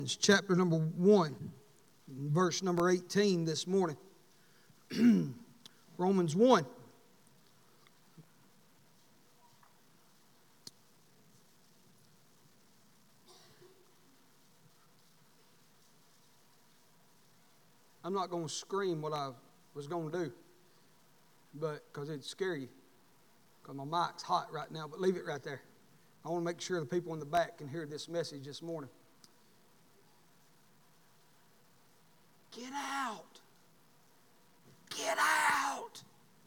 Chapter number 1, verse number 18 this morning. Romans 1. I'm not going to scream what I was going to do, but because it'd scare you, because my mic's hot right now, but leave it right there. I want to make sure the people in the back can hear this message this morning. Get out. Get out.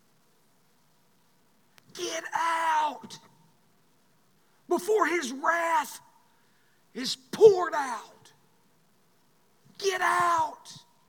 Get out. Before His wrath is poured out. Get out.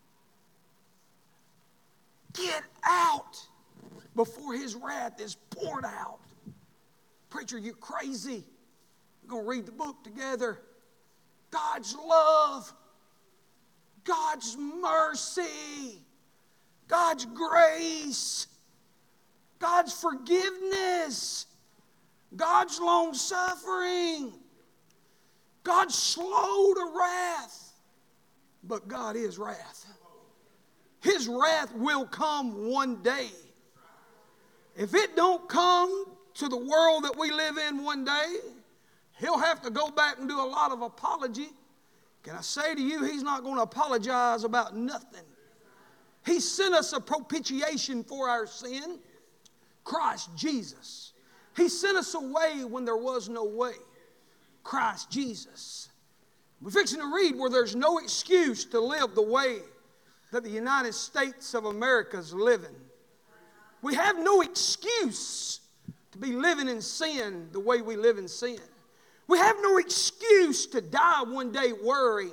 Get out. Before His wrath is poured out. Preacher, you're crazy. We're going to read the book together. God's love. God's mercy, God's grace, God's forgiveness, God's long-suffering, God's slow to wrath, but God is wrath. His wrath will come one day. If it don't come to the world that we live in one day, He'll have to go back and do a lot of apology. Can I say to you, He's not going to apologize about nothing. He sent us a propitiation for our sin, Christ Jesus. He sent us a way when there was no way, Christ Jesus. We're fixing to read where there's no excuse to live the way that the United States of America is living. We have no excuse to be living in sin the way we live in sin. We have no excuse to die one day worrying.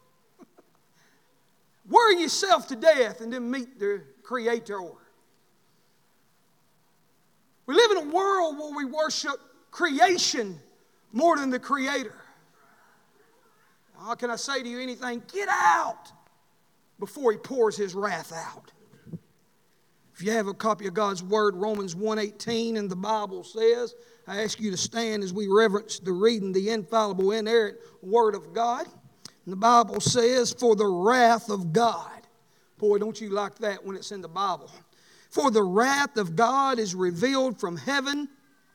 Worry yourself to death and then meet the Creator. We live in a world where we worship creation more than the Creator. How can I say to you anything? Get out before He pours His wrath out. If you have a copy of God's Word, Romans 1:18, and the Bible says, I ask you to stand as we reverence the reading, the infallible, inerrant Word of God. And the Bible says, for the wrath of God. Boy, don't you like that when it's in the Bible. For the wrath of God is revealed from heaven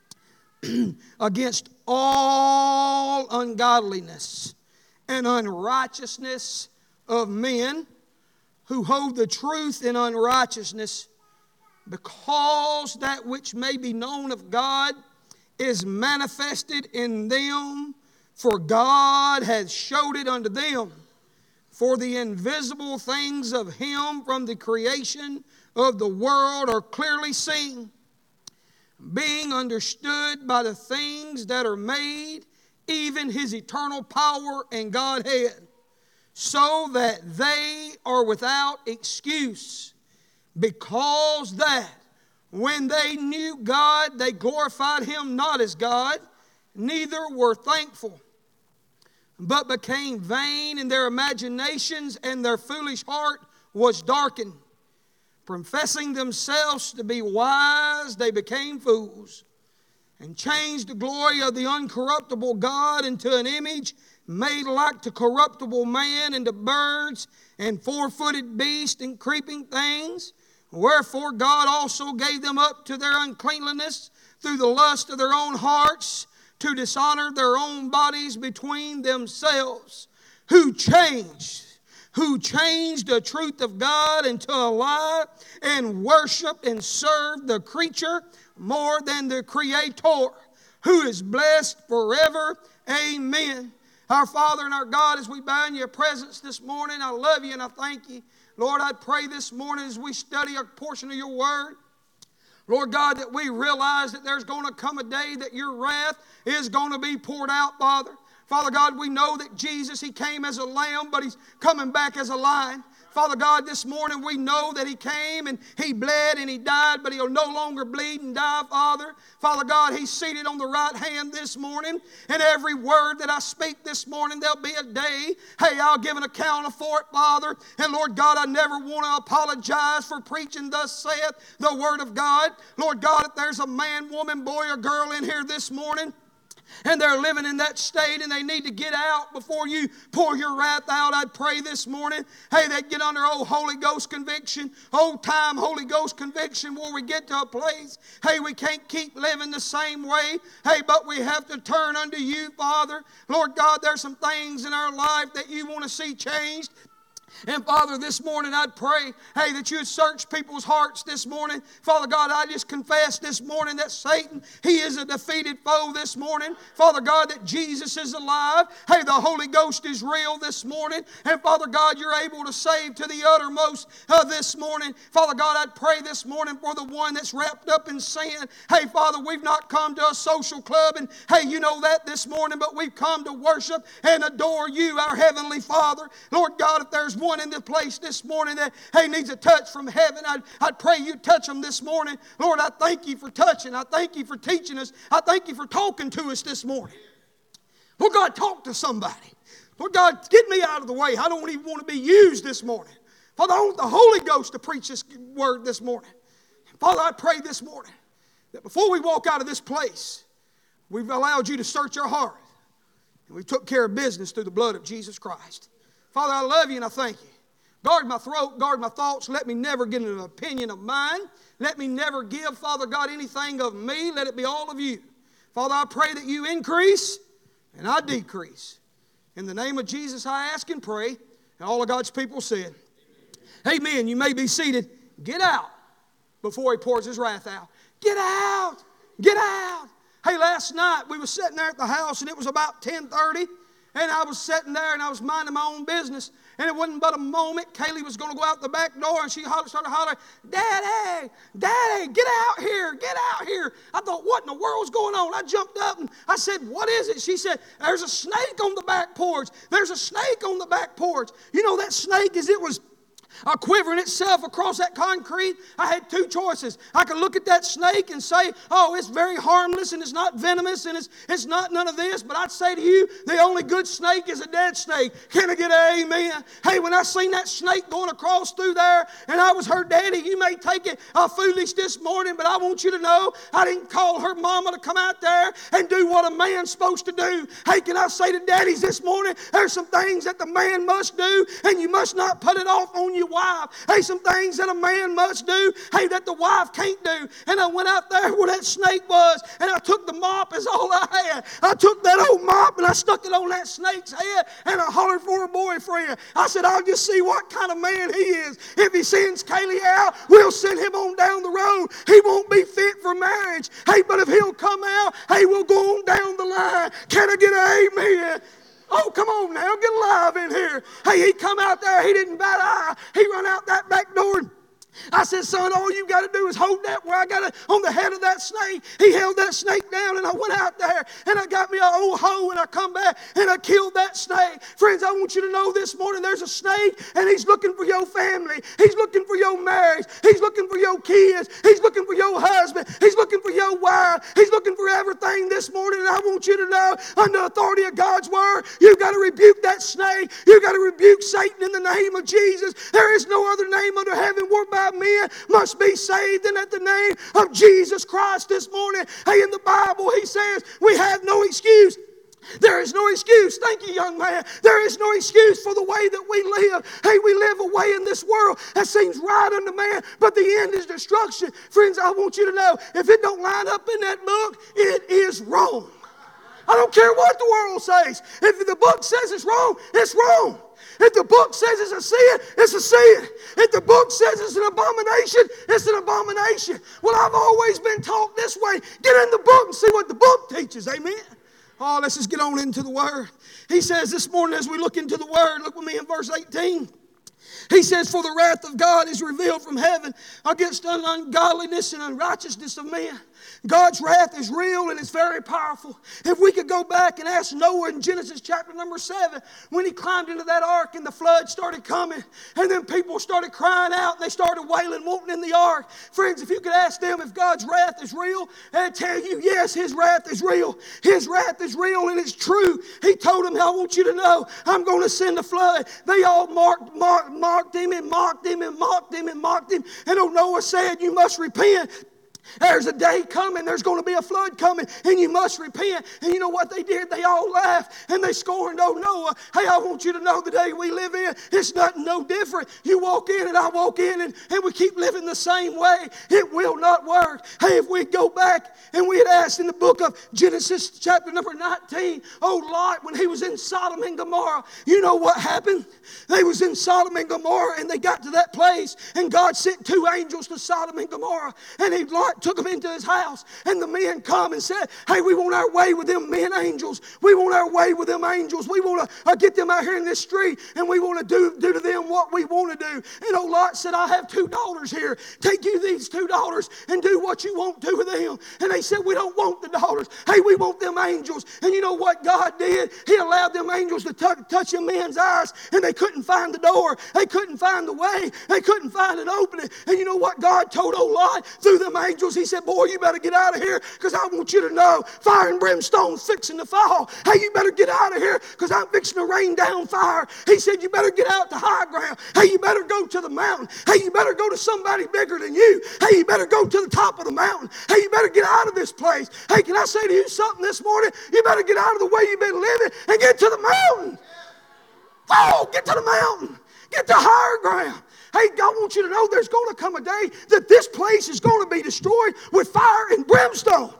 against all ungodliness and unrighteousness of men who hold the truth in unrighteousness, because that which may be known of God is manifested in them, for God hath showed it unto them. For the invisible things of Him from the creation of the world are clearly seen, being understood by the things that are made, even His eternal power and Godhead, so that they are without excuse, because that when they knew God, they glorified Him not as God, neither were thankful, but became vain in their imaginations, and their foolish heart was darkened. Professing themselves to be wise, they became fools, and changed the glory of the uncorruptible God into an image made like to corruptible man, and to birds, and four-footed beasts, and creeping things. Wherefore God also gave them up to their uncleanliness through the lust of their own hearts, to dishonor their own bodies between themselves, who changed the truth of God into a lie, and worshiped and served the creature more than the Creator, who is blessed forever. Amen. Our Father and our God, as we bow in Your presence this morning, I love You and I thank You. Lord, I pray this morning as we study a portion of Your Word, Lord God, that we realize that there's going to come a day that Your wrath is going to be poured out, Father. Father God, we know that Jesus, He came as a lamb, but He's coming back as a lion. Father God, this morning we know that He came and He bled and He died, but He'll no longer bleed and die, Father. Father God, He's seated on the right hand this morning, and every word that I speak this morning, there'll be a day, hey, I'll give an account for it, Father. And Lord God, I never want to apologize for preaching thus saith the Word of God. Lord God, if there's a man, woman, boy, or girl in here this morning and they're living in that state and they need to get out before you pour your wrath out, I'd pray this morning, hey, they get under old Holy Ghost conviction, old time Holy Ghost conviction, where we get to a place, hey, we can't keep living the same way, hey, but we have to turn unto you, Father. Lord God, there's some things in our life that you want to see changed. And Father, this morning I'd pray, hey, that you would search people's hearts this morning. Father God, I just confess this morning that Satan, he is a defeated foe this morning. Father God, that Jesus is alive. Hey, the Holy Ghost is real this morning. And Father God, you're able to save to the uttermost this morning. Father God, I'd pray this morning for the one that's wrapped up in sin. Hey, Father, we've not come to a social club, and hey, you know that this morning, but we've come to worship and adore you, our Heavenly Father. Lord God, if there's one in this place this morning that, hey, needs a touch from heaven, I'd pray you touch them this morning. Lord, I thank you for touching. I thank you for teaching us. I thank you for talking to us this morning. Lord God, talk to somebody. Lord God, get me out of the way. I don't even want to be used this morning. Father, I want the Holy Ghost to preach this word this morning. Father, I pray this morning that before we walk out of this place, we've allowed you to search our heart. And we took care of business through the blood of Jesus Christ. Father, I love you and I thank you. Guard my throat, guard my thoughts. Let me never get an opinion of mine. Let me never give, Father God, anything of me. Let it be all of you. Father, I pray that you increase and I decrease. In the name of Jesus, I ask and pray. And all of God's people said, amen. You may be seated. Get out before he pours his wrath out. Get out. Get out. Hey, last night we were sitting there at the house and it was about 10:30. And I was sitting there and I was minding my own business. And it wasn't but a moment. Kaylee was going to go out the back door and she started hollering, Daddy, Daddy, get out here, get out here. I thought, what in the world's going on? I jumped up and I said, what is it? She said, there's a snake on the back porch. There's a snake on the back porch. You know, that snake, as it was quivering itself across that concrete, I had two choices. I could look at that snake and say, oh, it's very harmless and it's not venomous and it's not none of this. But I'd say to you, the only good snake is a dead snake. Can I get an amen? Hey, when I seen that snake going across through there and I was her daddy, you may take it foolish this morning, but I want you to know I didn't call her mama to come out there and do what a man's supposed to do. Hey, can I say to daddies this morning, there's some things that the man must do and you must not put it off on your wife. Hey, some things that a man must do, hey, that the wife can't do. And I went out there where that snake was, and I took the mop as all I had. I took that old mop and I stuck it on that snake's head, and I hollered for a boyfriend. I said, I'll just see what kind of man he is. If he sends Kaylee out, we'll send him on down the road. He won't be fit for marriage. Hey, but if he'll come out, hey, we'll go on down the line. Can I get an amen? Oh, come on now, get alive in here. Hey, he come out there, he didn't bat an eye. He run out that back door. I said, son, all you got to do is hold that where I got it on the head of that snake. He held that snake down, and I went out there, and I got me an old hoe, and I come back, and I killed that snake. Friends, I want you to know this morning there's a snake, and he's looking for your family. He's looking for your marriage. He's looking for your kids. He's looking for your husband. He's looking for your wife. He's looking for everything this morning, and I want you to know, under authority of God's word, you've got to rebuke that snake. You've got to rebuke Satan in the name of Jesus. There is no other name under heaven whereby men must be saved than at the name of Jesus Christ this morning. Hey, in the Bible, he says we have no excuse. There is no excuse. Thank you, young man. There is no excuse for the way that we live. Hey, we live a way in this world that seems right unto man, but the end is destruction. Friends, I want you to know, if it don't line up in that book, it is wrong. I don't care what the world says. If the book says it's wrong, it's wrong. If the book says it's a sin, it's a sin. If the book says it's an abomination, it's an abomination. Well, I've always been taught this way. Get in the book and see what the book teaches. Amen. Oh, let's just get on into the Word. He says this morning as we look into the Word, look with me in verse 18. He says, for the wrath of God is revealed from heaven against ungodliness and unrighteousness of men. God's wrath is real and it's very powerful. If we could go back and ask Noah in Genesis chapter number 7, when he climbed into that ark and the flood started coming, and then people started crying out and they started wailing, wanting in the ark. Friends, if you could ask them if God's wrath is real, they'd tell you, yes, his wrath is real. His wrath is real and it's true. He told them, I want you to know, I'm going to send a flood. They all mocked him and mocked him and mocked him and mocked him. And Noah said, you must repent. There's a day coming, there's going to be a flood coming, and you must repent. And you know what they did? They all laughed and they scorned old Noah. Hey, I want you to know the day we live in, it's nothing no different. You walk in and I walk in and we keep living the same way. It will not work. Hey, if we go back and we had asked in the book of Genesis chapter number 19, old Lot, when he was in Sodom and Gomorrah, you know what happened? They was in Sodom and Gomorrah and they got to that place and God sent 2 angels to Sodom and Gomorrah, and Lot took them into his house, and the men come and said, hey, we want our way with them men angels. We want our way with them angels. We want to get them out here in this street, and we want to do to them what we want to do. And old Lot said, I have 2 daughters here. Take you these 2 daughters and do what you want to with them. And they said, we don't want the daughters. Hey, we want them angels. And you know what God did? He allowed them angels to touch them men's eyes, and they couldn't find the door. They couldn't find the way. They couldn't find an opening. And you know what God told old Lot through them angels? He said, boy, you better get out of here, because I want you to know fire and brimstone's fixing to fall. Hey, you better get out of here, because I'm fixing to rain down fire. He said, you better get out to high ground. Hey, you better go to the mountain. Hey, you better go to somebody bigger than you. Hey, you better go to the top of the mountain. Hey, you better get out of this place. Hey, can I say to you something this morning? You better get out of the way you've been living and get to the mountain. Oh, get to the mountain. Get to higher ground. Hey, God wants you to know there's going to come a day that this place is going to be destroyed with fire and brimstone.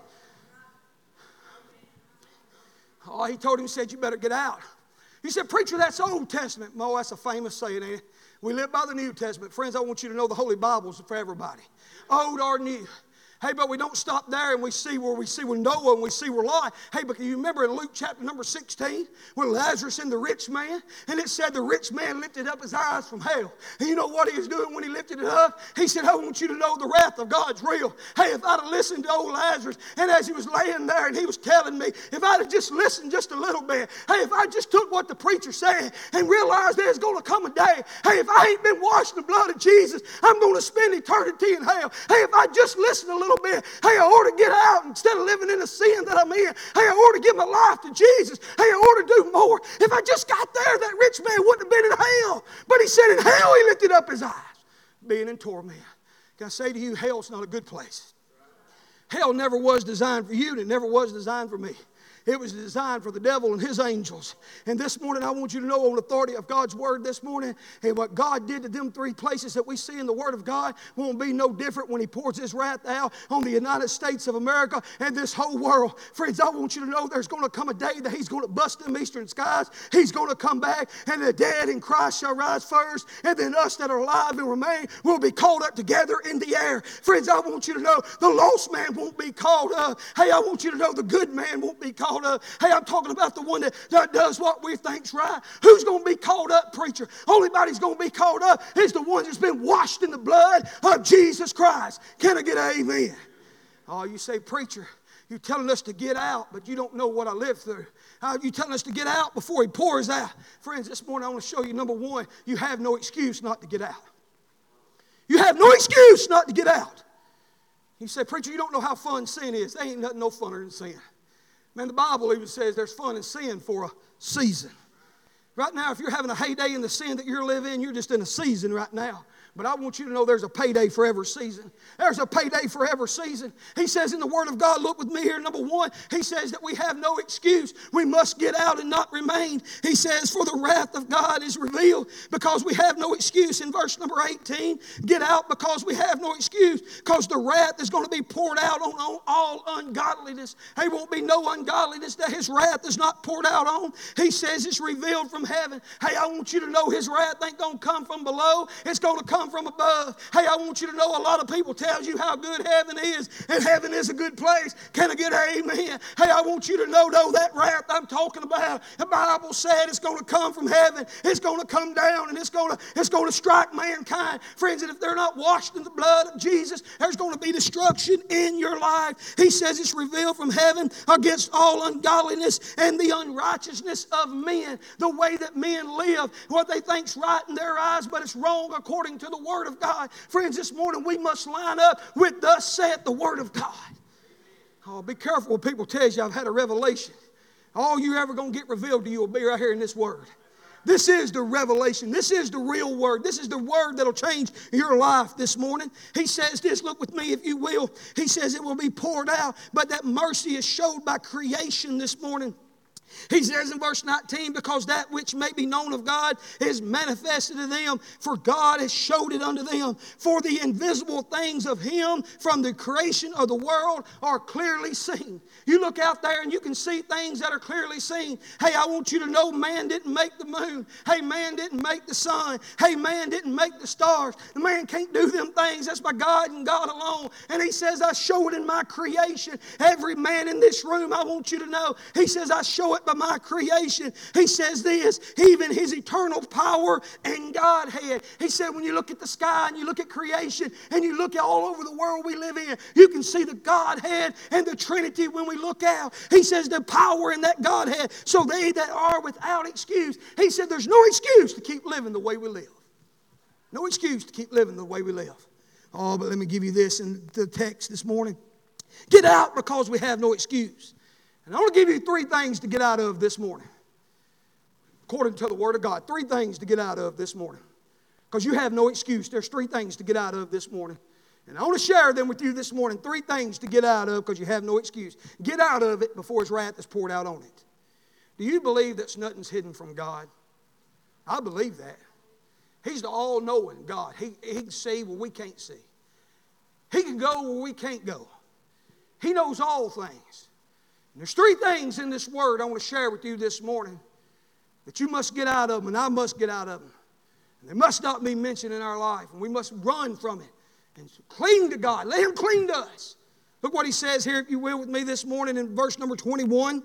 Oh, he told him, he said, you better get out. He said, preacher, that's Old Testament. Mo, that's a famous saying, ain't it? We live by the New Testament. Friends, I want you to know the Holy Bible is for everybody, old or new. Hey, but we don't stop there and we see where Noah and we see where Lot. Hey, but you remember in Luke chapter number 16 when Lazarus and the rich man, and it said the rich man lifted up his eyes from hell. And you know what he was doing when he lifted it up? He said, I want you to know the wrath of God's real. Hey, if I'd have listened to old Lazarus, and as he was laying there and he was telling me, if I'd have just listened just a little bit, hey, if I just took what the preacher said and realized there's going to come a day, hey, if I ain't been washed in the blood of Jesus, I'm going to spend eternity in hell. Hey, if I just listened a little bit, hey, I ought to get out instead of living in the sin that I'm in. Hey, I ought to give my life to Jesus. Hey, I ought to do more. If I just got there, that rich man wouldn't have been in hell. But he said in hell he lifted up his eyes, being in torment. Can I say to you, hell's not a good place. Hell never was designed for you, and it never was designed for me. It was designed for the devil and his angels. And this morning, I want you to know on authority of God's word this morning, and what God did to them 3 places that we see in the word of God won't be no different when he pours his wrath out on the United States of America and this whole world. Friends, I want you to know there's going to come a day that he's going to bust them eastern skies. He's going to come back, and the dead in Christ shall rise first, and then us that are alive and remain will be called up together in the air. Friends, I want you to know the lost man won't be called up. Hey, I want you to know the good man won't be called up. Hey, I'm talking about the one that does what we think's right. Who's going to be called up, preacher? Only body's going to be called up is the one that's been washed in the blood of Jesus Christ. Can I get an amen? Oh, you say, preacher, you're telling us to get out, but you don't know what I lived through. You're telling us to get out before he pours out. Friends, this morning I want to show you, number one, you have no excuse not to get out. You have no excuse not to get out. You say, preacher, you don't know how fun sin is. There ain't nothing no funner than sin. Man, the Bible even says there's fun in sin for a season. Right now, if you're having a heyday in the sin that you're living, you're just in a season right now. But I want you to know there's a payday for every season. There's a payday for every season. He says in the Word of God, look with me here, number one, he says that we have no excuse. We must get out and not remain. He says, for the wrath of God is revealed because we have no excuse. In verse number 18, get out because we have no excuse, because the wrath is going to be poured out on all ungodliness. There won't be no ungodliness that his wrath is not poured out on. He says it's revealed from heaven. Hey, I want you to know his wrath ain't going to come from below. It's going to come from above. Hey, I want you to know a lot of people tell you how good heaven is, and heaven is a good place. Can I get an amen? Hey, I want you to know though that wrath I'm talking about, the Bible said it's going to come from heaven. It's going to come down, and it's going to strike mankind. Friends, and if they're not washed in the blood of Jesus, there's going to be destruction in your life. He says it's revealed from heaven against all ungodliness and the unrighteousness of men. The way that men live, what they think's right in their eyes, but it's wrong according to the Word of God. Friends, this morning we must line up with thus saith the Word of God. Oh, be careful when people tell you I've had a revelation. All you're ever going to get revealed to you will be right here in this Word. This is the revelation. This is the real word. This is the word that'll change your life this morning. He says this, look with me if you will. He says it will be poured out, but that mercy is showed by creation this morning. He says in verse 19, because that which may be known of God is manifested to them, for God has showed it unto them. For the invisible things of Him from the creation of the world are clearly seen. You look out there and you can see things that are clearly seen. Hey, I want you to know man didn't make the moon. Hey, man didn't make the sun. Hey, man didn't make the stars. The man can't do them things. That's by God and God alone. And He says, I show it in my creation. Every man in this room, I want you to know, He says, I show it by my creation. He says this, even His eternal power and Godhead. He said when you look at the sky and you look at creation and you look at all over the world we live in, you can see the Godhead and the Trinity when we look out. He says the power in that Godhead. So they that are without excuse. He said there's no excuse to keep living the way we live. No excuse to keep living the way we live. Oh, but let me give you this in the text this morning. Get out because we have no excuse. And I want to give you 3 things to get out of this morning. According to the Word of God, 3 things to get out of this morning. Because you have no excuse. There's 3 things to get out of this morning. And I want to share them with you this morning. 3 things to get out of because you have no excuse. Get out of it before His wrath is poured out on it. Do you believe that nothing's hidden from God? I believe that. He's the all-knowing God. He can see where we can't see. He can go where we can't go. He knows all things. And there's 3 things in this word I want to share with you this morning that you must get out of them and I must get out of them. And they must not be mentioned in our life. And we must run from it and cling to God. Let Him cling to us. Look what He says here, if you will, with me this morning in verse number 21.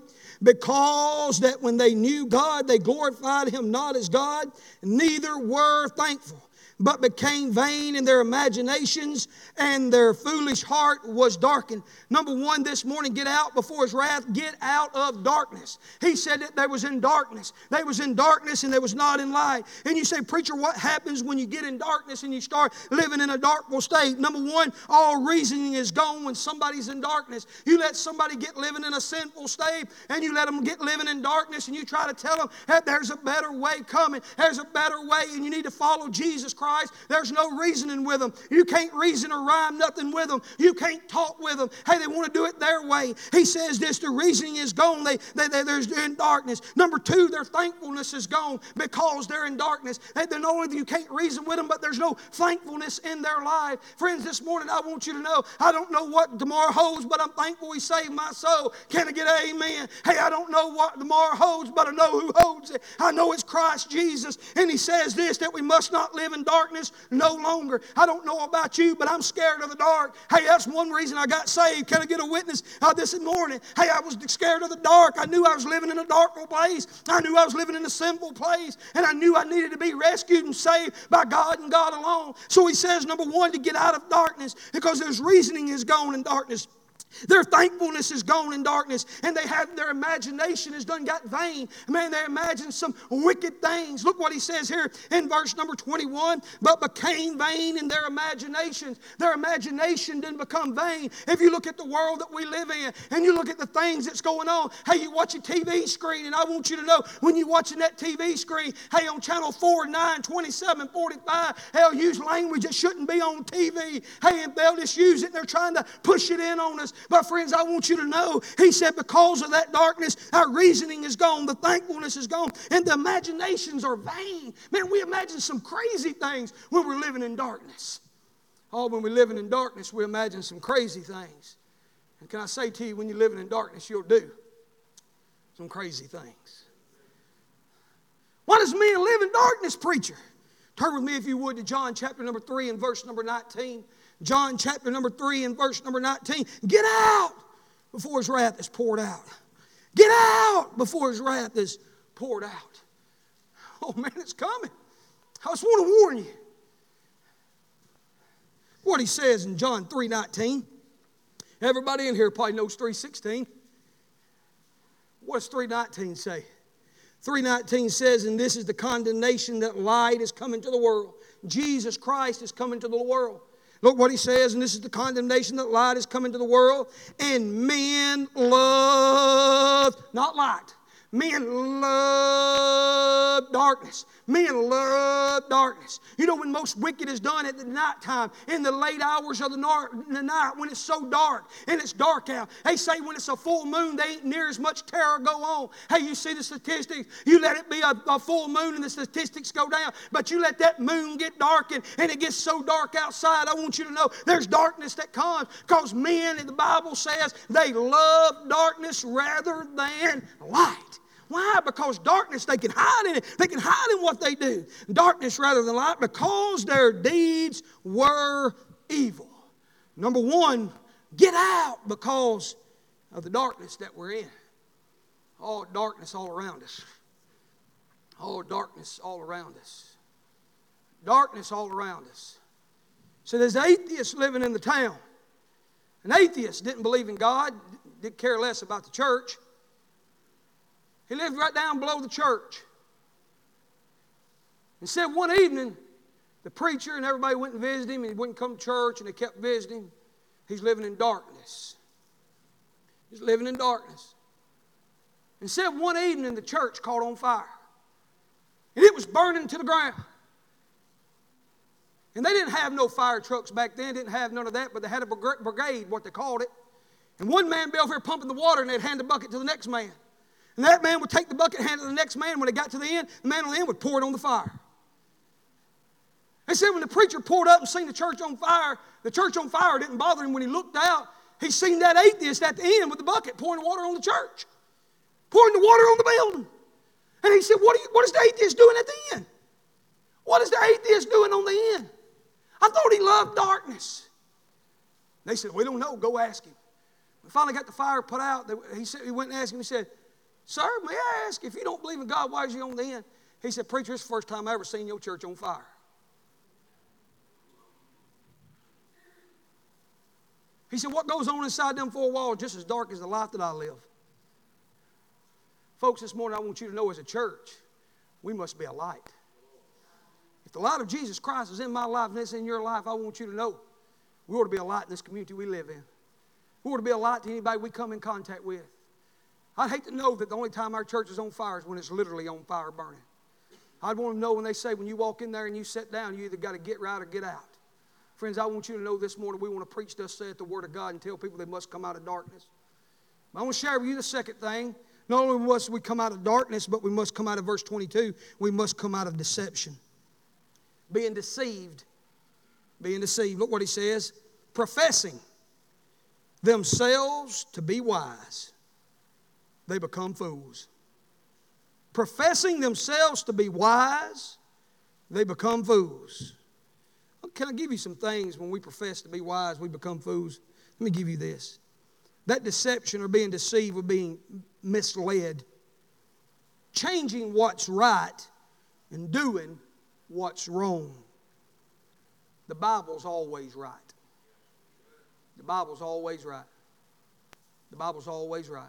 Because that when they knew God, they glorified Him not as God, neither were thankful, but became vain in their imaginations, and their foolish heart was darkened. Number 1 this morning, get out before His wrath. Get out of darkness. He said that they was in darkness. They was in darkness and they was not in light. And you say, preacher, what happens when you get in darkness and you start living in a darkful state? Number 1, all reasoning is gone when somebody's in darkness. You let somebody get living in a sinful state and you let them get living in darkness and you try to tell them that there's a better way coming. There's a better way and you need to follow Jesus Christ. There's no reasoning with them. You can't reason or rhyme nothing with them. You can't talk with them. Hey, they want to do it their way. He says this, the reasoning is gone. They're in darkness. Number 2, their thankfulness is gone because they're in darkness. They're not only you can't reason with them, but there's no thankfulness in their life. Friends, this morning I want you to know, I don't know what tomorrow holds, but I'm thankful He saved my soul. Can I get an amen? Hey, I don't know what tomorrow holds, but I know who holds it. I know it's Christ Jesus. And He says this, that we must not live in darkness no longer. I don't know about you, but I'm scared of the dark. Hey, that's one reason I got saved. Can I get a witness this morning? Hey, I was scared of the dark. I knew I was living in a dark place. I knew I was living in a sinful place. And I knew I needed to be rescued and saved by God and God alone. So He says, number 1, to get out of darkness because His reasoning is gone in darkness. Their thankfulness is gone in darkness, and their imagination has done got vain. Man, they imagine some wicked things. Look what He says here in verse number 21, but became vain in their imaginations. Their imagination didn't become vain. If you look at the world that we live in, and you look at the things that's going on, hey, you watch a TV screen, and I want you to know, when you're watching that TV screen, hey, on channel 4, 9, 27, 45, they'll use language that shouldn't be on TV. Hey, and they'll just use it, and they're trying to push it in on us. But friends, I want you to know, He said because of that darkness, our reasoning is gone, the thankfulness is gone, and the imaginations are vain. Man, we imagine some crazy things when we're living in darkness. Oh, when we're living in darkness, we imagine some crazy things. And can I say to you, when you're living in darkness, you'll do some crazy things. Why does men live in darkness, preacher? Turn with me, if you would, to John chapter number 3 and verse number 19. John chapter number 3 and verse number 19. Get out before His wrath is poured out. Get out before His wrath is poured out. Oh man, it's coming. I just want to warn you. What He says in John 3:19. Everybody in here probably knows 3:16. What does 3:19 say? 3:19 says, and this is the condemnation that light is coming to the world. Jesus Christ is coming to the world. Look what He says, and this is the condemnation that light is coming to the world. And men love, not light, Men love darkness. Men love darkness. You know when most wicked is done at the nighttime, in the late hours of the night, when it's so dark and it's dark out. They say when it's a full moon, there ain't near as much terror go on. Hey, you see the statistics. You let it be a full moon and the statistics go down. But you let that moon get dark and it gets so dark outside. I want you to know there's darkness that comes because men, in the Bible says, they love darkness rather than light. Why? Because darkness, they can hide in it. They can hide in what they do. Darkness rather than light because their deeds were evil. Number one, get out because of the darkness that we're in. Oh, darkness all around us. Oh, darkness all around us. Darkness all around us. So there's atheists living in the town. An atheist didn't believe in God, didn't care less about the church. He lived right down below the church. And said one evening, the preacher and everybody went and visited him, and he wouldn't come to church, and they kept visiting. He's living in darkness. He's living in darkness. And said one evening, the church caught on fire. And it was burning to the ground. And they didn't have no fire trucks back then, didn't have none of that, but they had a brigade, what they called it. And one man be over here pumping the water, and they'd hand the bucket to the next man. And that man would take the bucket and hand it to the next man. When they got to the end, the man on the end would pour it on the fire. They said when the preacher pulled up and seen the church on fire didn't bother him. When he looked out, he seen that atheist at the end with the bucket pouring the water on the church. Pouring the water on the building. And he said, what is the atheist doing at the end? What is the atheist doing on the end? I thought he loved darkness. They said, we don't know. Go ask him. We finally got the fire put out. He went and asked him. He said, sir, may I ask, if you don't believe in God, why is you on the end? He said, preacher, it's the first time I ever seen your church on fire. He said, what goes on inside them four walls just as dark as the life that I live? Folks, this morning I want you to know as a church, we must be a light. If the light of Jesus Christ is in my life and it's in your life, I want you to know we ought to be a light in this community we live in. We ought to be a light to anybody we come in contact with. I'd hate to know that the only time our church is on fire is when it's literally on fire burning. I'd want to know when they say when you walk in there and you sit down, you either got to get right or get out. Friends, I want you to know this morning we want to preach thus saith the Word of God and tell people they must come out of darkness. I want to share with you the second thing. Not only must we come out of darkness, but we must come out of verse 22. We must come out of deception. Being deceived. Being deceived. Look what he says. Professing themselves to be wise, they become fools. Professing themselves to be wise, they become fools. Can I give you some things when we profess to be wise, we become fools? Let me give you this. That deception or being deceived or being misled, changing what's right and doing what's wrong. The Bible's always right. The Bible's always right. The Bible's always right.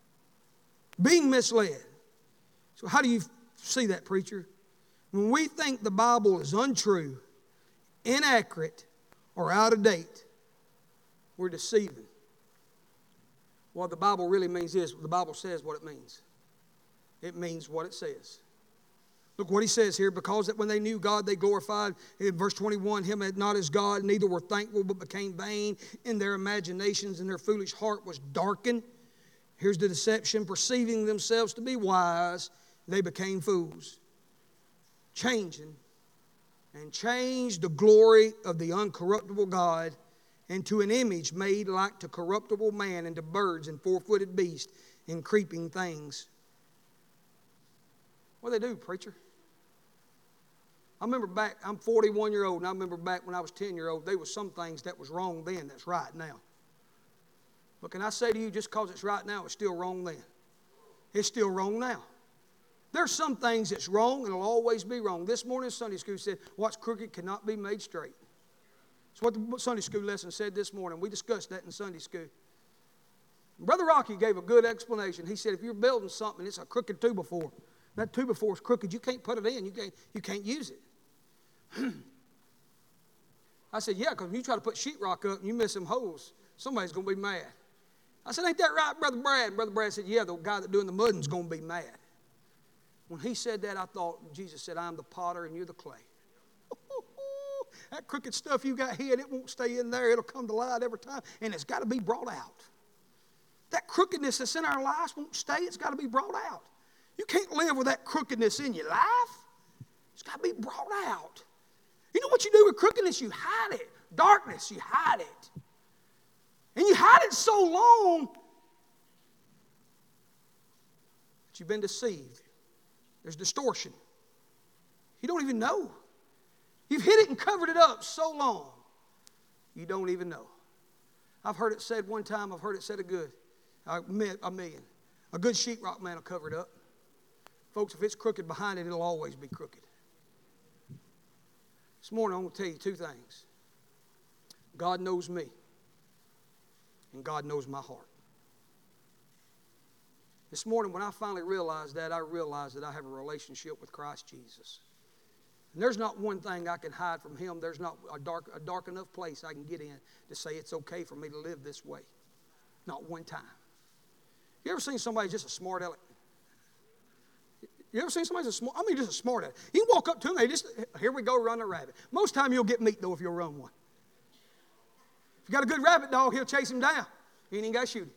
Being misled. So how do you see that, preacher? When we think the Bible is untrue, inaccurate, or out of date, we're deceiving. What the Bible really means is, the Bible says what it means. It means what it says. Look what he says here, because that when they knew God, they glorified, in verse 21, him not as God, neither were thankful, but became vain in their imaginations, and their foolish heart was darkened. Here's the deception. Perceiving themselves to be wise, they became fools. Changed the glory of the uncorruptible God into an image made like to corruptible man, and to birds and four-footed beasts and creeping things. What do they do, preacher? I remember back, I'm 41-year-old, and I remember back when I was 10-year-old, there was some things that was wrong then that's right now. But can I say to you, just because it's right now, it's still wrong then. It's still wrong now. There's some things that's wrong and it'll always be wrong. This morning Sunday school said, what's crooked cannot be made straight. That's what the Sunday school lesson said this morning. We discussed that in Sunday school. Brother Rocky gave a good explanation. He said, if you're building something, it's a crooked 2x4. That 2x4 is crooked. You can't put it in. You can't use it. I said, yeah, because when you try to put sheetrock up and you miss some holes, somebody's going to be mad. I said, ain't that right, Brother Brad? And Brother Brad said, yeah, the guy that's doing the mudding's going to be mad. When he said that, I thought, Jesus said, I'm the potter and you're the clay. That crooked stuff you got hid, it won't stay in there. It'll come to light every time, and it's got to be brought out. That crookedness that's in our lives won't stay. It's got to be brought out. You can't live with that crookedness in your life. It's got to be brought out. You know what you do with crookedness? You hide it. Darkness, you hide it. And you hide it so long that you've been deceived. There's distortion. You don't even know. You've hid it and covered it up so long, you don't even know. I've heard it said one time, I've heard it said a million. A good sheetrock man will cover it up. Folks, if it's crooked behind it, it'll always be crooked. This morning, I'm going to tell you two things. God knows me, and God knows my heart. This morning, when I finally realized that, I realized that I have a relationship with Christ Jesus. And there's not one thing I can hide from Him. There's not a dark enough place I can get in to say it's okay for me to live this way. Not one time. You ever seen somebody just a smart aleck? You ever seen somebody just a smart aleck? You can walk up to them, here we go, run a rabbit. Most time you'll get meat, though, if you'll run one. If you got a good rabbit dog, he'll chase him down. You ain't even got to shoot him.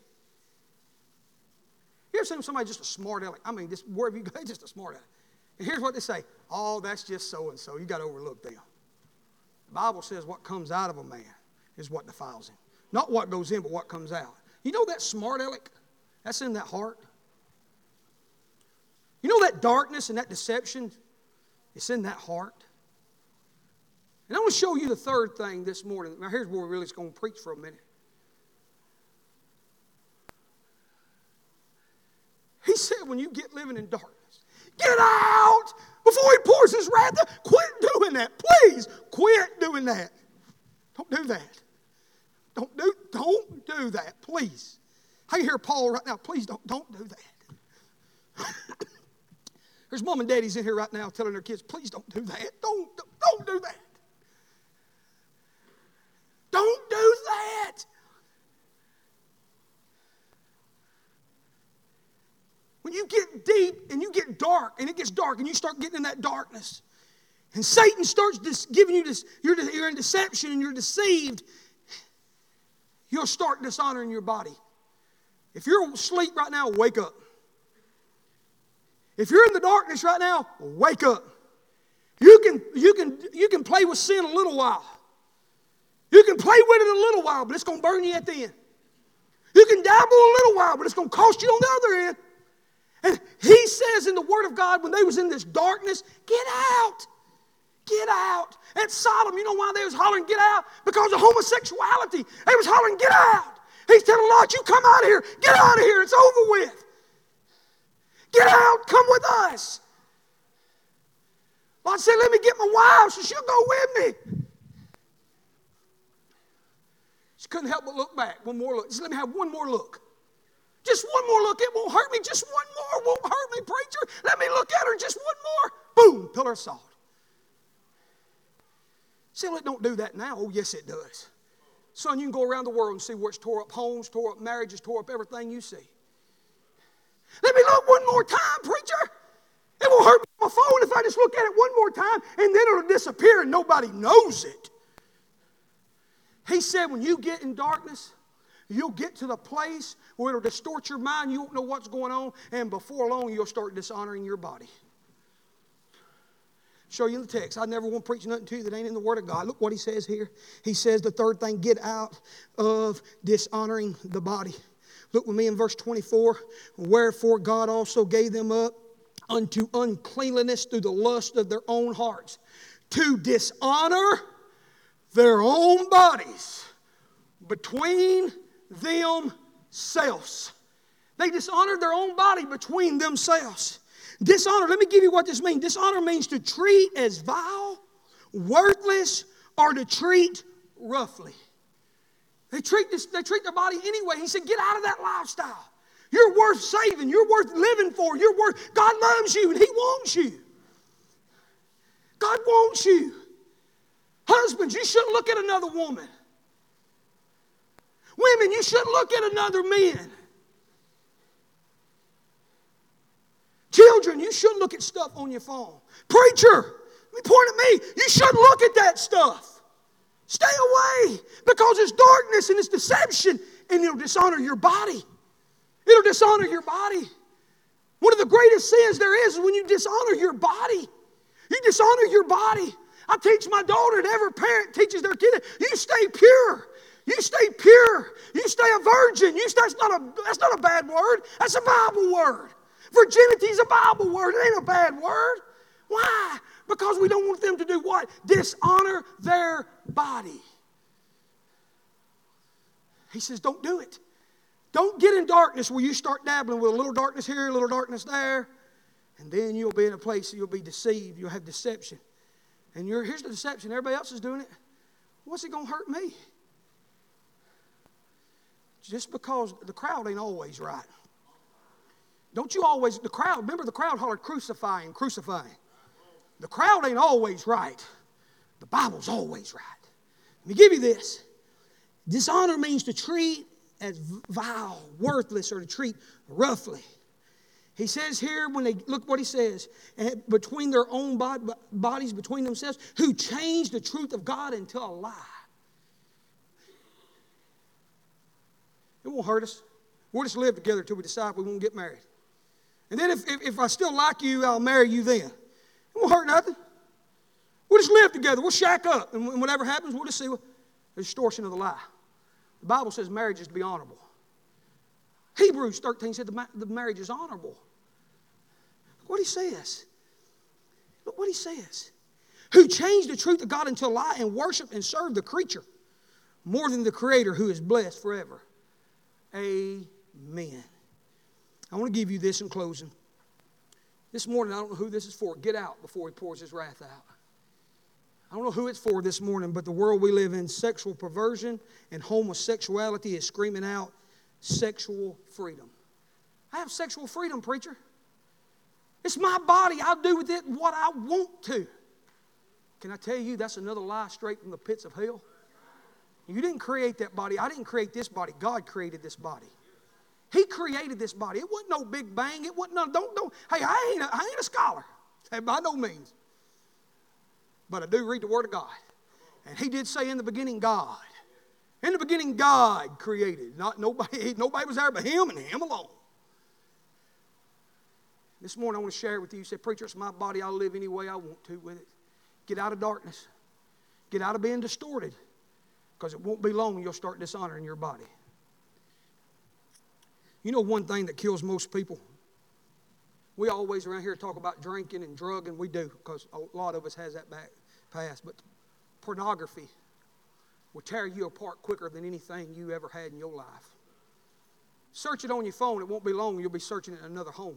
You ever seen somebody just a smart aleck? Just wherever you go, just a smart aleck. And here's what they say. Oh, that's just so-and-so. You got to overlook them. The Bible says what comes out of a man is what defiles him. Not what goes in, but what comes out. You know that smart aleck? That's in that heart. You know that darkness and that deception? It's in that heart. And I want to show you the third thing this morning. Now here's where we're really going to preach for a minute. He said when you get living in darkness, get out before He pours His wrath out. Quit doing that. Please, quit doing that. Don't do that. Don't do that, please. I can hear Paul right now. Please don't do that. There's mom and daddies in here right now telling their kids, please don't do that. Don't do that. Don't do that. When you get deep and you get dark, and it gets dark, and you start getting in that darkness, and Satan starts giving you this, you're in deception and you're deceived, you'll start dishonoring your body. If you're asleep right now, wake up. If you're in the darkness right now, wake up. You can play with sin a little while. You can play with it a little while, but it's going to burn you at the end. You can dabble a little while, but it's going to cost you on the other end. And He says in the Word of God, when they was in this darkness, get out. Get out. At Sodom, you know why they was hollering, get out? Because of homosexuality. They was hollering, get out. He's telling Lot, you come out of here. Get out of here. It's over with. Get out. Come with us. Lot said, let me get my wife so she'll go with me. She couldn't help but look back. One more look. Just let me have one more look. Just one more look. It won't hurt me. Just one more won't hurt me, preacher. Let me look at her. Just one more. Boom. Pillar of salt. See, it don't do that now. Oh, yes, it does. Son, you can go around the world and see where it's tore up homes, tore up marriages, tore up everything you see. Let me look one more time, preacher. It won't hurt me on my phone if I just look at it one more time, and then it'll disappear and nobody knows it. He said when you get in darkness, you'll get to the place where it'll distort your mind. You won't know what's going on, and before long you'll start dishonoring your body. Show you in the text. I never want to preach nothing to you that ain't in the Word of God. Look what he says here. He says the third thing, get out of dishonoring the body. Look with me in verse 24. Wherefore God also gave them up unto uncleanliness through the lust of their own hearts, to dishonor their own bodies between themselves. They dishonored their own body between themselves. Dishonor, let me give you what this means. Dishonor means to treat as vile, worthless, or to treat roughly. They treat their body anyway. He said, get out of that lifestyle. You're worth saving. You're worth living for. God loves you and He wants you. God wants you. Husbands, you shouldn't look at another woman. Women, you shouldn't look at another man. Children, you shouldn't look at stuff on your phone. Preacher, point at me. You shouldn't look at that stuff. Stay away, because it's darkness and it's deception, and it'll dishonor your body. It'll dishonor your body. One of the greatest sins there is when you dishonor your body. You dishonor your body. I teach my daughter, and every parent teaches their kid, you stay pure. You stay pure. You stay a virgin. That's not a bad word. That's a Bible word. Virginity is a Bible word. It ain't a bad word. Why? Because we don't want them to do what? Dishonor their body. He says, don't do it. Don't get in darkness where you start dabbling with a little darkness here, a little darkness there, and then you'll be in a place you'll be deceived. You'll have deception. And here's the deception. Everybody else is doing it. What's it going to hurt me? Just because the crowd ain't always right. Don't you always, remember the crowd hollered crucifying, crucifying. The crowd ain't always right. The Bible's always right. Let me give you this. Dishonor means to treat as vile, worthless, or to treat roughly. He says here, look what he says, between their own bodies, between themselves, who changed the truth of God into a lie. It won't hurt us. We'll just live together until we decide we won't get married. And then if I still like you, I'll marry you then. It won't hurt nothing. We'll just live together. We'll shack up. And whatever happens, we'll just see the distortion of the lie. The Bible says marriage is to be honorable. Hebrews 13 said the marriage is honorable. Look what he says. Look what he says. Who changed the truth of God into a lie and worship and serve the creature more than the Creator who is blessed forever. Amen. I want to give you this in closing. This morning, I don't know who this is for. Get out before he pours his wrath out. I don't know who it's for this morning, but the world we live in, sexual perversion and homosexuality is screaming out sexual freedom. I have sexual freedom, preacher. It's my body. I'll do with it what I want to. Can I tell you that's another lie straight from the pits of hell? You didn't create that body. I didn't create this body. God created this body. He created this body. It wasn't no big bang. It wasn't no, don't. Hey, I ain't a scholar. By no means. But I do read the Word of God. And he did say in the beginning, God. In the beginning, God created. Nobody was there but him and him alone. This morning I want to share with you. You say, preacher, it's my body. I'll live any way I want to with it. Get out of darkness. Get out of being distorted. Because it won't be long you'll start dishonoring your body. You know one thing that kills most people? We always around here talk about drinking and drugging. We do, because a lot of us has that past. But pornography will tear you apart quicker than anything you ever had in your life. Search it on your phone. It won't be long. You'll be searching it in another home.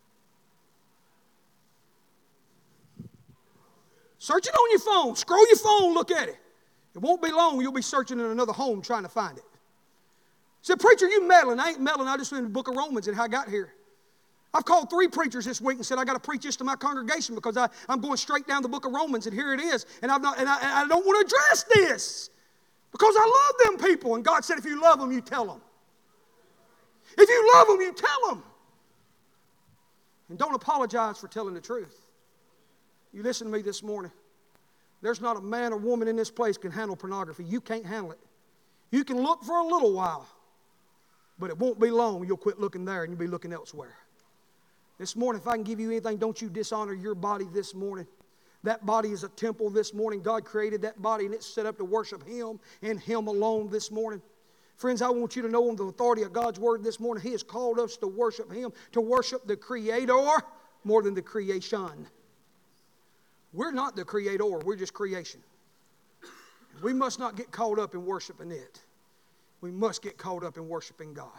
Search it on your phone. Scroll your phone. Look at it. It won't be long. You'll be searching in another home trying to find it. Said, preacher, you meddling. I ain't meddling. I just read the book of Romans and how I got here. I've called 3 preachers this week and said I got to preach this to my congregation because I'm going straight down the book of Romans and here it is. And I don't want to address this because I love them people. And God said, if you love them, you tell them. If you love them, you tell them. And don't apologize for telling the truth. You listen to me this morning. There's not a man or woman in this place can handle pornography. You can't handle it. You can look for a little while, but it won't be long. You'll quit looking there and you'll be looking elsewhere. This morning, if I can give you anything, don't you dishonor your body this morning. That body is a temple this morning. God created that body and it's set up to worship Him and Him alone this morning. Friends, I want you to know on the authority of God's Word this morning, He has called us to worship Him, to worship the Creator more than the creation. We're not the Creator, we're just creation. We must not get caught up in worshiping it. We must get caught up in worshiping God.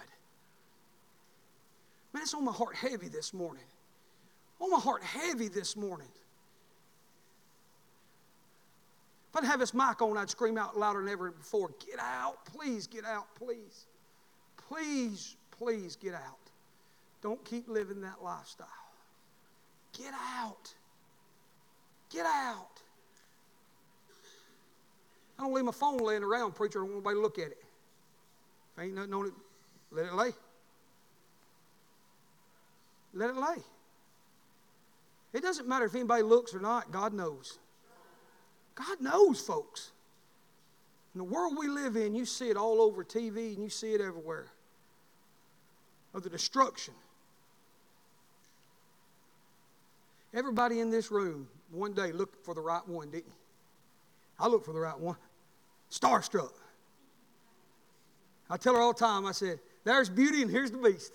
Man, it's on my heart heavy this morning. On my heart heavy this morning. If I'd have this mic on, I'd scream out louder than ever before. Get out, please get out, please. Please, please get out. Don't keep living that lifestyle. Get out. Get out. I don't leave my phone laying around, preacher. I don't want nobody to look at it. Ain't nothing on it. Let it lay. Let it lay. It doesn't matter if anybody looks or not. God knows. God knows, folks. In the world we live in, you see it all over TV and you see it everywhere. Of the destruction. Everybody in this room one day looked for the right one, didn't you? I looked for the right one. Starstruck. I tell her all the time, I said, there's beauty and here's the beast.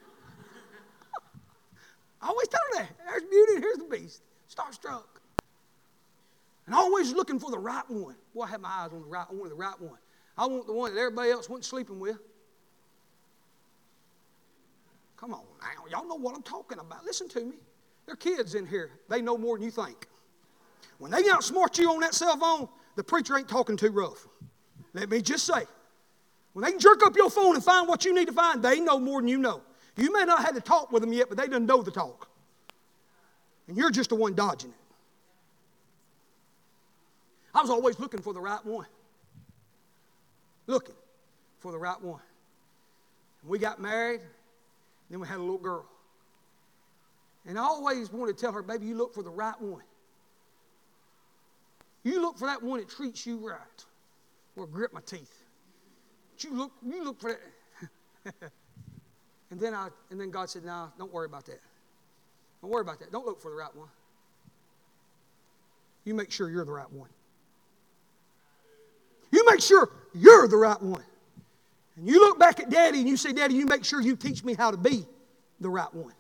I always tell her that. There's beauty and here's the beast. Starstruck. And always looking for the right one. Boy, I had my eyes on the right one, I want the one that everybody else went sleeping with. Come on now. Y'all know what I'm talking about. Listen to me. There are kids in here. They know more than you think. When they outsmart you on that cell phone, the preacher ain't talking too rough. Let me just say. When they can jerk up your phone and find what you need to find, they know more than you know. You may not have had to talk with them yet, but they done know the talk. And you're just the one dodging it. I was always looking for the right one. Looking for the right one. And we got married, then we had a little girl. And I always wanted to tell her, baby, you look for the right one. You look for that one that treats you right. Or grip my teeth. But you look for that. and then God said, no, don't worry about that. Don't worry about that. Don't look for the right one. You make sure you're the right one. You make sure you're the right one. And you look back at Daddy and you say, Daddy, you make sure you teach me how to be the right one.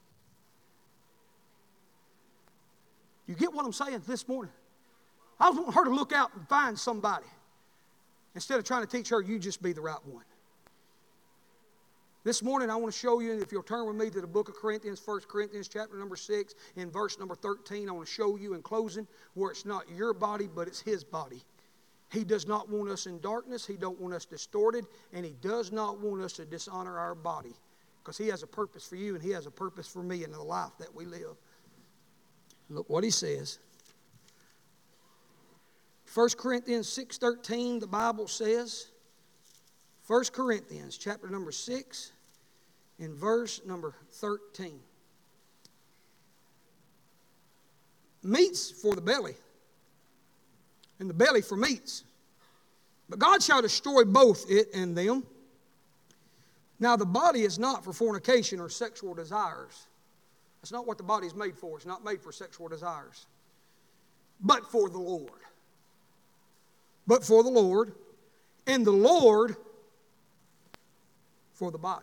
You get what I'm saying this morning? I was wanting her to look out and find somebody. Instead of trying to teach her, you just be the right one. This morning I want to show you, if you'll turn with me to the book of Corinthians, 1 Corinthians chapter number 6, in verse number 13, I want to show you in closing where it's not your body, but it's His body. He does not want us in darkness. He don't want us distorted. And He does not want us to dishonor our body. Because He has a purpose for you and He has a purpose for me in the life that we live. Look what He says. 1 Corinthians 6:13, the Bible says, 1 Corinthians chapter number 6 in verse number 13. Meats for the belly, and the belly for meats. But God shall destroy both it and them. Now the body is not for fornication or sexual desires. That's not what the body is made for. It's not made for sexual desires. But for the Lord. But for the Lord. And the Lord for the body.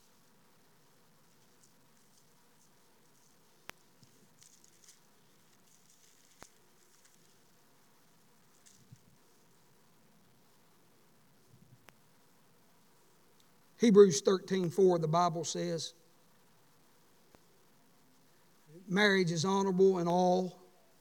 Hebrews 13:4, the Bible says, marriage is honorable in all.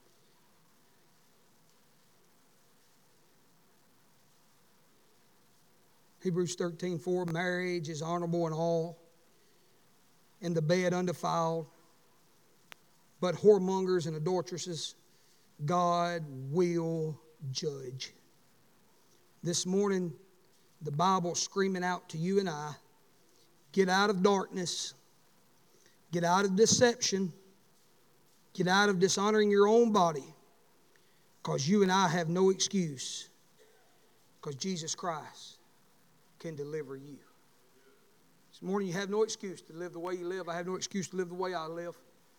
Hebrews 13:4, marriage is honorable in all, and the bed undefiled. But whoremongers and adulteresses, God will judge. This morning, the Bible's screaming out to you and I, get out of darkness, get out of deception, get out of dishonoring your own body, because you and I have no excuse, because Jesus Christ can deliver you. This morning you have no excuse to live the way you live. I have no excuse to live the way I live.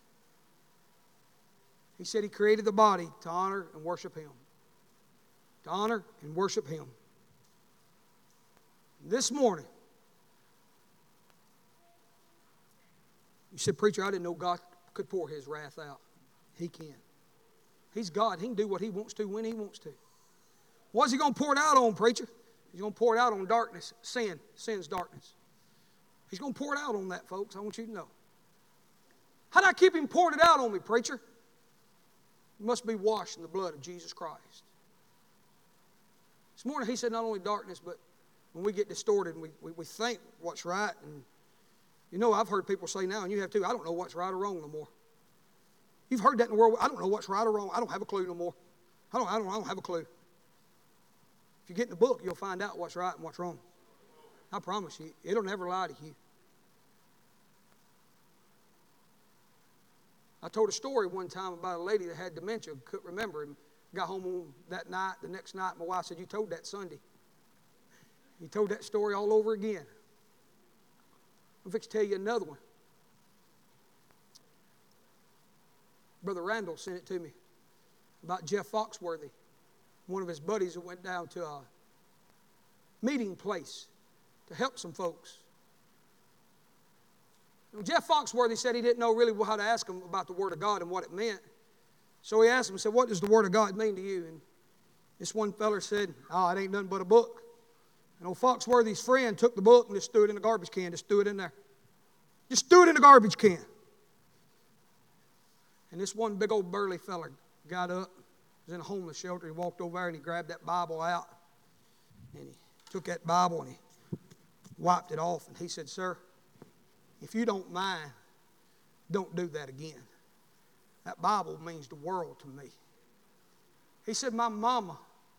He said He created the body to honor and worship Him. To honor and worship Him. This morning, you said, preacher, I didn't know God could pour His wrath out. He can. He's God. He can do what He wants to when He wants to. What's He going to pour it out on, preacher? He's going to pour it out on darkness, sin. Sin's darkness. He's going to pour it out on that, folks. I want you to know. How do I keep Him pouring it out on me, preacher? You must be washed in the blood of Jesus Christ. This morning He said not only darkness, but when we get distorted and we think what's right. And you know, I've heard people say now, and you have too, I don't know what's right or wrong no more. You've heard that in the world. I don't know what's right or wrong. I don't have a clue no more. I don't have a clue. If you get in the book, you'll find out what's right and what's wrong. I promise you, it'll never lie to you. I told a story one time about a lady that had dementia, couldn't remember, and got home on that night. The next night, my wife said, "You told that Sunday. You told that story all over again." I'm fixing to tell you another one. Brother Randall sent it to me about Jeff Foxworthy, one of his buddies that went down to a meeting place to help some folks. Jeff Foxworthy said he didn't know really how to ask him about the Word of God and what it meant. So he asked him, he said, "What does the Word of God mean to you?" And this one feller said, "Oh, it ain't nothing but a book." And old Foxworthy's friend took the book and just threw it in the garbage can, just threw it in there. Just threw it in the garbage can. And this one big old burly feller got up, was in a homeless shelter. He walked over there and he grabbed that Bible out. And he took that Bible and he wiped it off. And he said, "Sir, if you don't mind, don't do that again. That Bible means the world to me." He said, my mama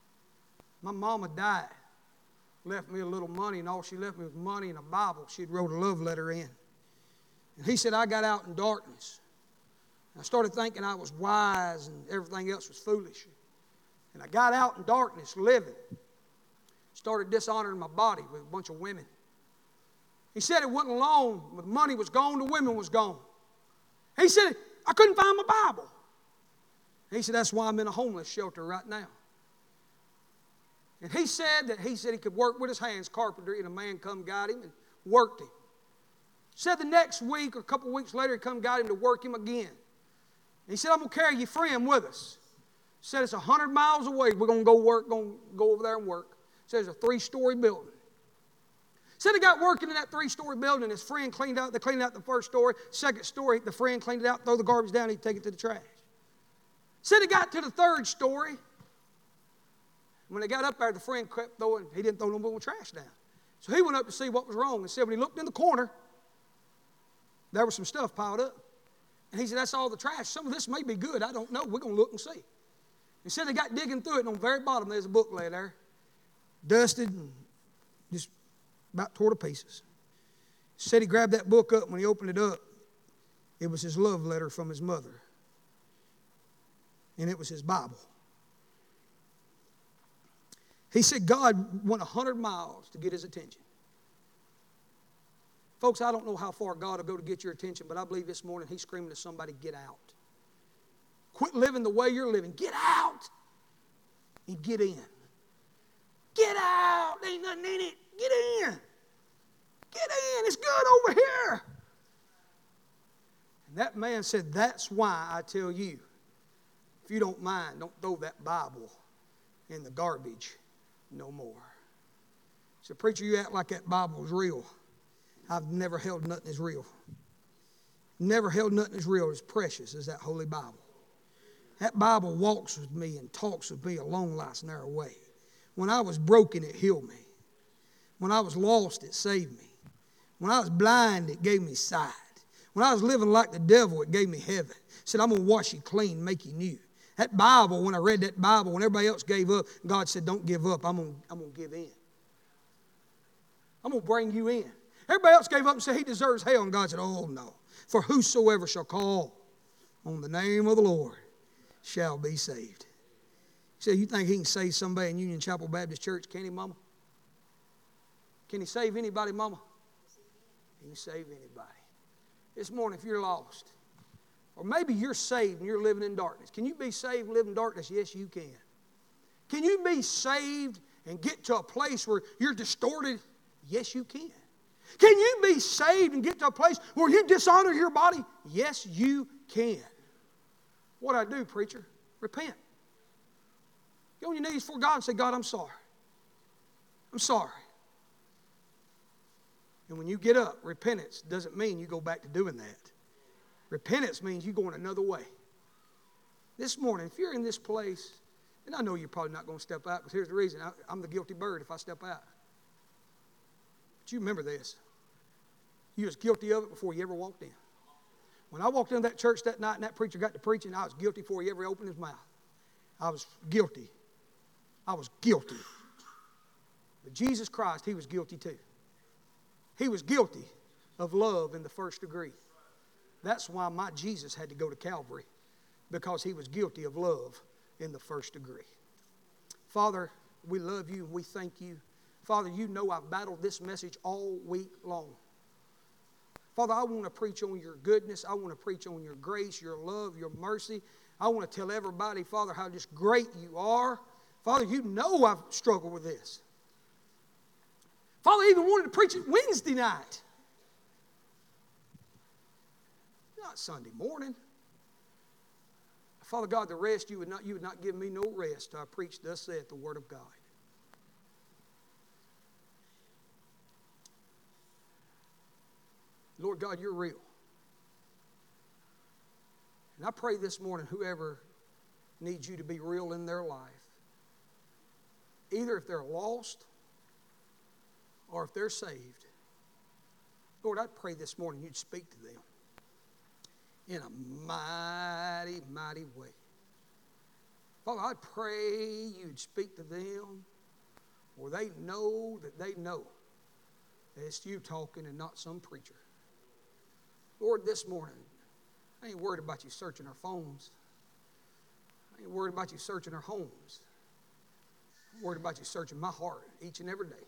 died, left me a little money, and all she left me was money and a Bible she'd wrote a love letter in. And he said, I got out in darkness. I started thinking I was wise and everything else was foolish. And I got out in darkness living. Started dishonoring my body with a bunch of women. He said it wasn't long. The money was gone, the women was gone. He said, I couldn't find my Bible. He said, that's why I'm in a homeless shelter right now. And he said he could work with his hands, carpentry, and a man come got him and worked him. Said the next week or a couple of weeks later, he come got him to work him again. And he said, I'm going to carry your friend with us. Said it's 100 miles away. We're going to go over there and work. Said it's a 3-story building. Said he got working in that 3-story building. His friend cleaned out the first story. Second story, the friend cleaned it out, throw the garbage down, he'd take it to the trash. Said he got to the 3rd story. When they got up there, the friend kept throwing, he didn't throw no more trash down. So he went up to see what was wrong. And said when he looked in the corner, there was some stuff piled up. And he said, that's all the trash. Some of this may be good. I don't know. We're going to look and see. He said they got digging through it, and on the very bottom there's a book lay there, dusted and just about tore to pieces. Said he grabbed that book up, and when he opened it up, it was his love letter from his mother. And it was his Bible. He said God went 100 miles to get his attention. Folks, I don't know how far God will go to get your attention, but I believe this morning he's screaming to somebody, get out. Quit living the way you're living. Get out and get in. Get out. There ain't nothing in it. Get in. Get in. It's good over here. And that man said, that's why I tell you, if you don't mind, don't throw that Bible in the garbage no more. So, preacher, you act like that Bible is real. I've never held nothing as real. Never held nothing as real, as precious as that Holy Bible. That Bible walks with me and talks with me a long, life's narrow way. When I was broken, it healed me. When I was lost, it saved me. When I was blind, it gave me sight. When I was living like the devil, it gave me heaven. It said, I'm going to wash you clean, make you new. That Bible, when I read that Bible, when everybody else gave up, God said, don't give up. I'm going to give in. I'm going to bring you in. Everybody else gave up and said he deserves hell. And God said, oh, no. For whosoever shall call on the name of the Lord shall be saved. He said, you think he can save somebody in Union Chapel Baptist Church? Can he, Mama? Can he save anybody, Mama? He can save anybody. This morning, if you're lost, or maybe you're saved and you're living in darkness. Can you be saved and live in darkness? Yes, you can. Can you be saved and get to a place where you're distorted? Yes, you can. Can you be saved and get to a place where you dishonor your body? Yes, you can. What do I do, preacher? Repent. Get on your knees before God and say, God, I'm sorry. I'm sorry. And when you get up, repentance doesn't mean you go back to doing that. Repentance means you going another way. This morning, if you're in this place, and I know you're probably not going to step out, because here's the reason. I'm the guilty bird if I step out. But you remember this. You was guilty of it before you ever walked in. When I walked into that church that night and that preacher got to preaching, I was guilty before he ever opened his mouth. I was guilty. I was guilty. But Jesus Christ, he was guilty too. He was guilty of love in the first degree. That's why my Jesus had to go to Calvary, because he was guilty of love in the first degree. Father, we love you and we thank you. Father, you know I've battled this message all week long. Father, I want to preach on your goodness. I want to preach on your grace, your love, your mercy. I want to tell everybody, Father, how just great you are. Father, you know I've struggled with this. Father, I even wanted to preach it Wednesday night. Not Sunday morning. Father God, the rest you would not give me no rest till I preach thus saith the word of God. Lord God, you're real. And I pray this morning, whoever needs you to be real in their life, either if they're lost or if they're saved, Lord, I pray this morning you'd speak to them in a mighty, mighty way. Father, I pray you'd speak to them where they know that it's you talking and not some preacher. Lord, this morning, I ain't worried about you searching our phones. I ain't worried about you searching our homes. I'm worried about you searching my heart each and every day.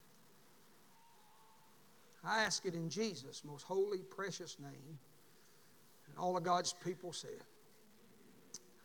I ask it in Jesus' most holy, precious name. And all of God's people said.